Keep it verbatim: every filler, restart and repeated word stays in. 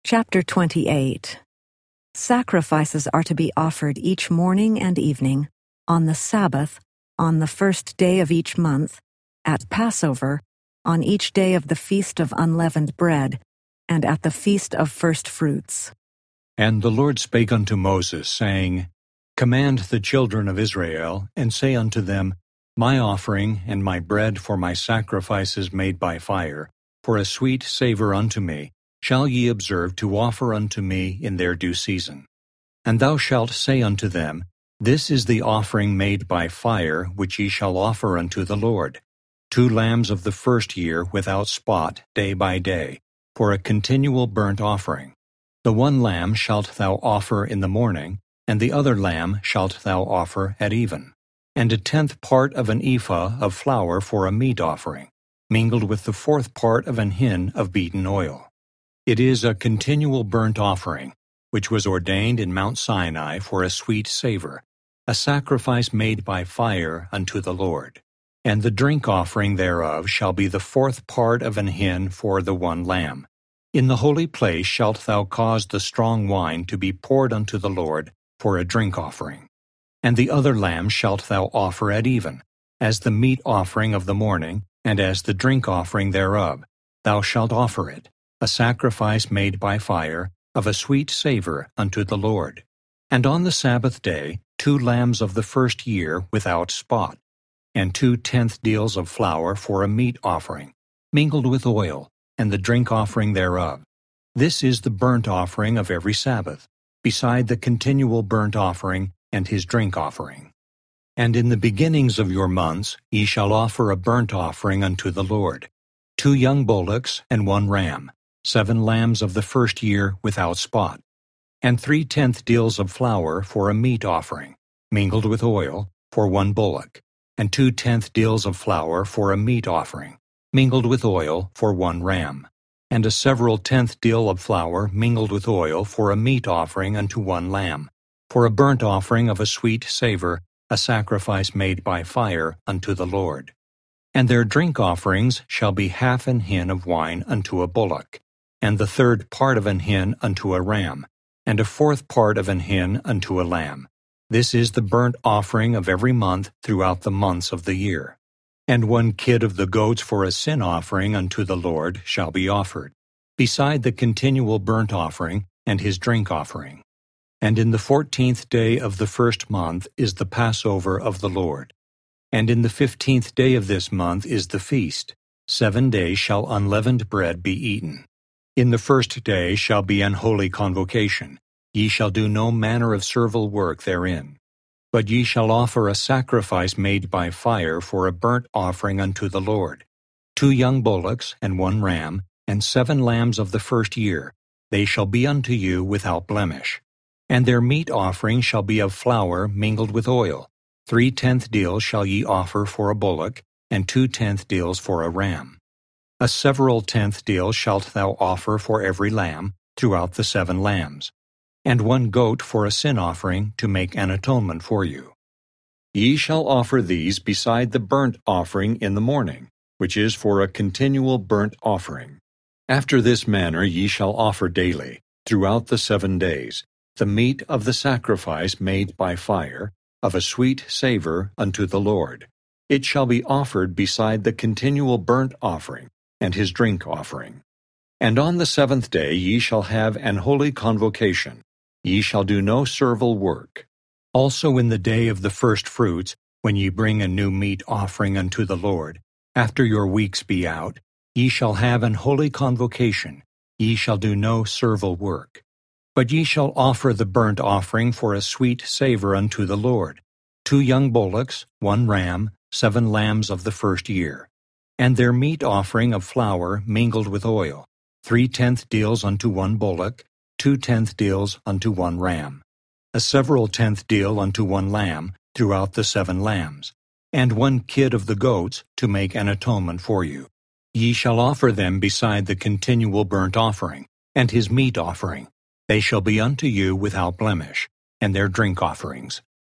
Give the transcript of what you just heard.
Chapter twenty-eight. Sacrifices are to be offered each morning and evening, on the Sabbath, on the first day of each month, at Passover, on each day of the Feast of Unleavened Bread, and at the Feast of First Fruits. And the Lord spake unto Moses, saying, Command the children of Israel, and say unto them, My offering and my bread for my sacrifices made by fire, for a sweet savour unto me, shall ye observe to offer unto me in their due season. And thou shalt say unto them, This is the offering made by fire which ye shall offer unto the Lord, two lambs of the first year without spot day by day, for a continual burnt offering. The one lamb shalt thou offer in the morning, and the other lamb shalt thou offer at even, and a tenth part of an ephah of flour for a meat offering, mingled with the fourth part of an hin of beaten oil. It is a continual burnt offering, which was ordained in Mount Sinai for a sweet savour, a sacrifice made by fire unto the Lord. And the drink offering thereof shall be the fourth part of an hin for the one lamb. In the holy place shalt thou cause the strong wine to be poured unto the Lord for a drink offering. And the other lamb shalt thou offer at even, as the meat offering of the morning, and as the drink offering thereof. Thou shalt offer it, a sacrifice made by fire, of a sweet savour unto the Lord. And on the Sabbath day two lambs of the first year without spot, and two tenth deals of flour for a meat offering, mingled with oil, and the drink offering thereof. This is the burnt offering of every Sabbath, beside the continual burnt offering and his drink offering. And in the beginnings of your months ye shall offer a burnt offering unto the Lord, two young bullocks and one ram, seven lambs of the first year without spot, and three tenth deals of flour for a meat offering, mingled with oil, for one bullock, and two tenth deals of flour for a meat offering, mingled with oil, for one ram, and a several tenth deal of flour mingled with oil for a meat offering unto one lamb, for a burnt offering of a sweet savour, a sacrifice made by fire unto the Lord. And their drink offerings shall be half an hin of wine unto a bullock, and the third part of an hin unto a ram, and a fourth part of an hin unto a lamb. This is the burnt offering of every month throughout the months of the year. And one kid of the goats for a sin offering unto the Lord shall be offered, beside the continual burnt offering and his drink offering. And in the fourteenth day of the first month is the Passover of the Lord. And in the fifteenth day of this month is the feast. Seven days shall unleavened bread be eaten. In the first day shall be an holy convocation. Ye shall do no manner of servile work therein. But ye shall offer a sacrifice made by fire for a burnt offering unto the Lord, two young bullocks and one ram, and seven lambs of the first year. They shall be unto you without blemish. And their meat offering shall be of flour mingled with oil. Three tenth deals shall ye offer for a bullock, and two tenth deals for a ram. A several tenth deal shalt thou offer for every lamb, throughout the seven lambs, and one goat for a sin offering to make an atonement for you. Ye shall offer these beside the burnt offering in the morning, which is for a continual burnt offering. After this manner ye shall offer daily, throughout the seven days, the meat of the sacrifice made by fire, of a sweet savour unto the Lord. It shall be offered beside the continual burnt offering, and his drink offering. And on the seventh day ye shall have an holy convocation. Ye shall do no servile work. Also in the day of the first fruits, when ye bring a new meat offering unto the Lord, after your weeks be out, ye shall have an holy convocation. Ye shall do no servile work. But ye shall offer the burnt offering for a sweet savour unto the Lord, two young bullocks, one ram, seven lambs of the first year, and their meat offering of flour mingled with oil, three tenth deals unto one bullock, two tenth deals unto one ram, a several tenth deal unto one lamb throughout the seven lambs, and one kid of the goats to make an atonement for you. Ye shall offer them beside the continual burnt offering, and his meat offering. They shall be unto you without blemish, and their drink offerings.